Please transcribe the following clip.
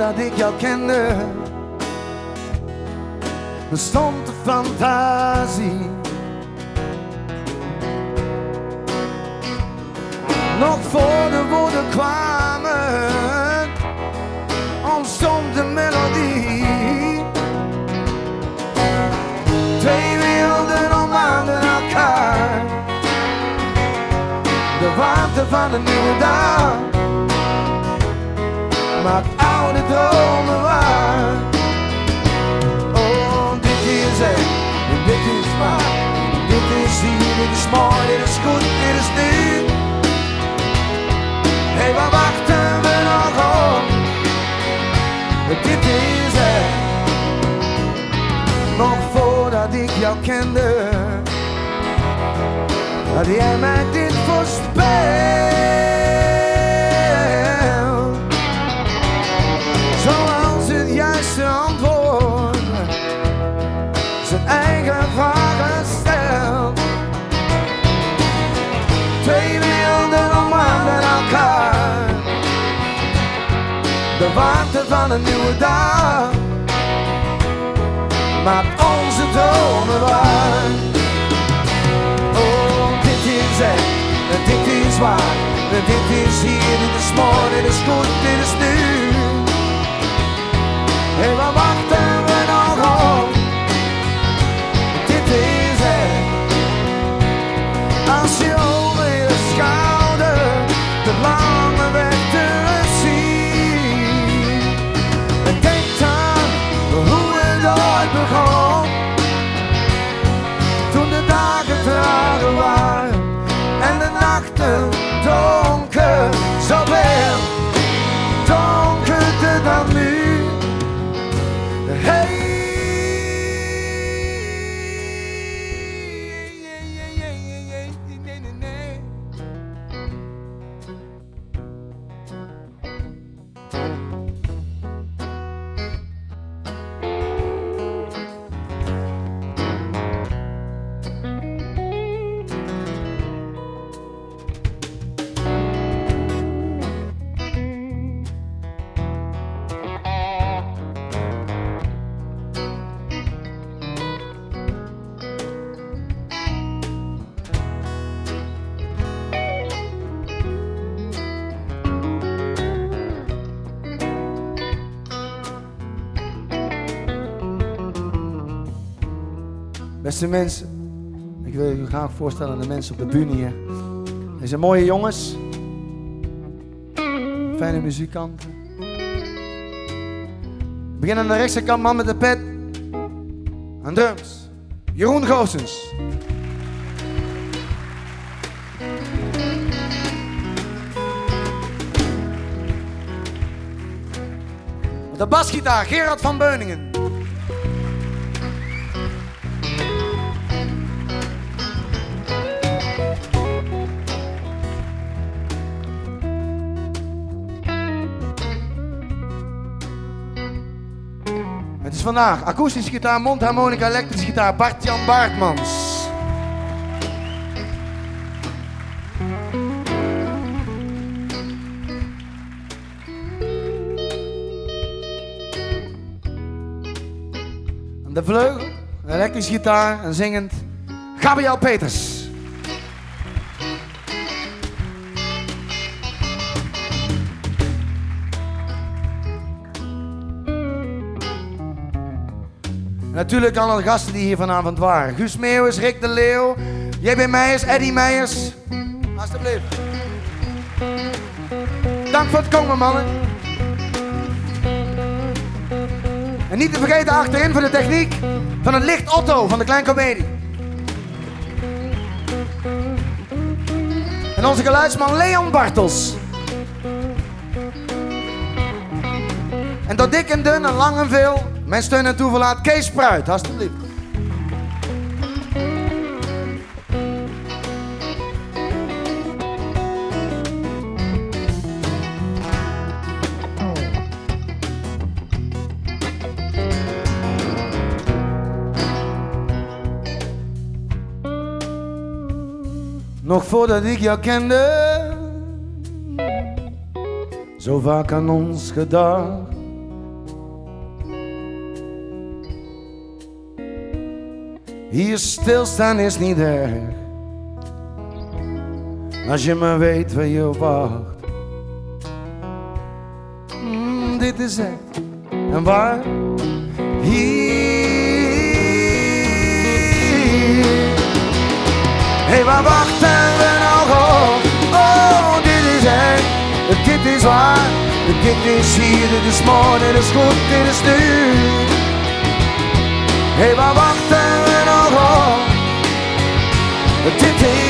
voordat ik jou kende, bestond de fantasie. Nog voor de woorden kwamen, ontstond de melodie. Twee werelden omarmden elkaar, de warmte van een nieuwe dag maakt oude dromen waar. Oh, dit is het, en dit is waar. Dit is hier, dit is mooi, dit is goed, dit is nu. Hé, waar wachten we nog op? Dit is het. Nog voordat ik jou kende, had jij mij dit voorspeld. Zoals het juiste antwoord zijn eigen vragen stelt. Twee werelden omarmden elkaar, de warmte van een nieuwe dag maakt onze dromen waar. Oh, dit is het, en dit is waar. En dit is hier, dit is mooi, dit is goed, dit is nu. Hé, waar wachten we nog op? Dit is het. Als je over je schouder de lange weg terugziet, en denk aan hoe het ooit begon, toen de dagen trager waren en de nachten donker, zoveel donkerder dan nu. Hey. Beste mensen, ik wil u graag voorstellen aan de mensen op de bühne hier. Deze zijn mooie jongens, fijne muzikanten. We beginnen aan de rechterkant, man met de pet. Aan drums, Jeroen Goossens. Op de basgitaar, Gerard van Beuningen. Het is vandaag akoestische gitaar, mondharmonica, elektrische gitaar, Bart-Jan Baartmans. Aan de vleugel, elektrische gitaar en zingend Gabriel Peters. Natuurlijk alle gasten die hier vanavond waren. Guus Meeuwis, Rick de Leeuw, J.B. Meijers, Eddie Meijers. Alsjeblieft. Dank voor het komen, mannen. En niet te vergeten achterin voor de techniek van het licht Otto van de Klein Comedie. En onze geluidsman Leon Bartels. En door dik en dun en lang en veel, mijn steun en toeverlaat Kees Spruit, alstublieft. Nog voordat ik jou kende, zo vaak aan ons gedacht. Hier stilstaan is niet erg, als je maar weet waar je op wacht. Dit is echt en waar. Hier. Hey, waar wachten we nog op? Oh, dit is echt, dit is waar. Dit is hier, dit is morgen, dit is goed, dit is nu. Hey, waar wachten we nog op? Dit is